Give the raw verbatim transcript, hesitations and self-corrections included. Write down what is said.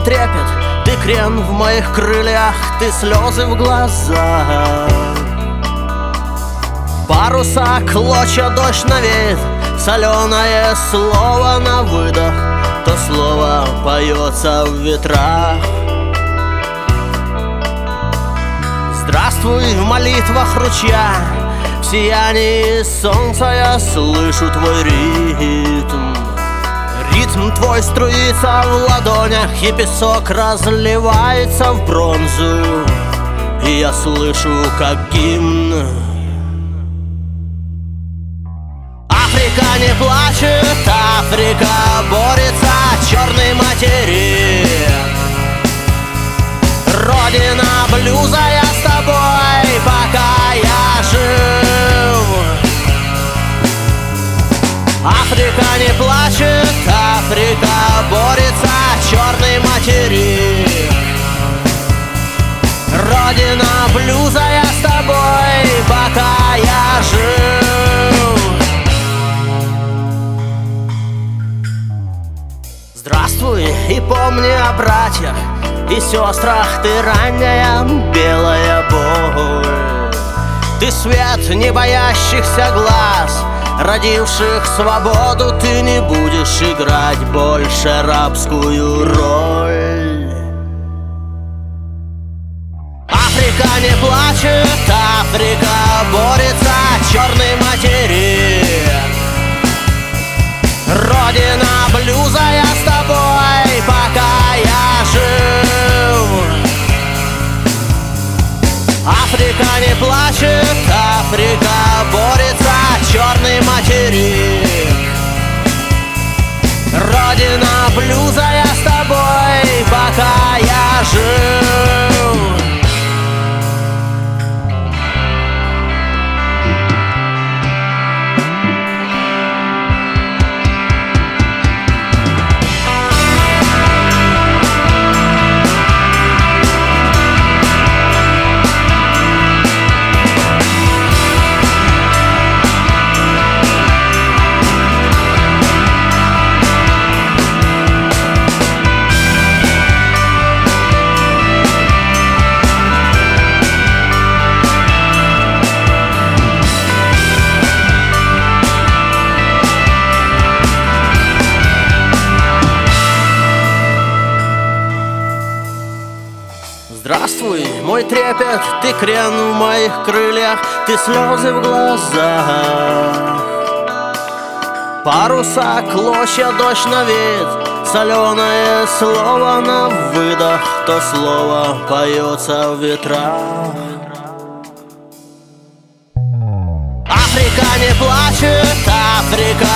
трепет, ты крен в моих крыльях, ты слезы в глазах. Паруса, клочья, дождь навеет, соленое слово на выдох, то слово поется в ветрах. Здравствуй в молитвах ручья, в сиянии солнца я слышу твой ритм. Ритм твой струится в ладонях, и песок разливается в бронзу, и я слышу, как гимн. Африка не плачет, Африка борется, черный материк. Родина блюза, я с тобой, пока я жив. Африка не плачет, Африка борется, черный материк. Родина блюза, я с тобой, пока я жив. Здравствуй и помни о братьях и сестрах, ты ранняя белая боль. Ты свет не боящихся глаз, родивших свободу, ты не будешь играть больше рабскую роль. Африка не плачет, Африка борется, черный материк. Родина блюза, я с тобой, пока я жив. Африка не плачет, Африка борется, черный материк. Родина блюза, я с тобой, пока я жив. Здравствуй, мой трепет, ты крен в моих крыльях, ты слезы в глазах. Паруса, клочья, дождь навеет, соленое слово на выдох, то слово поется в ветрах. Африка не плачет, Африка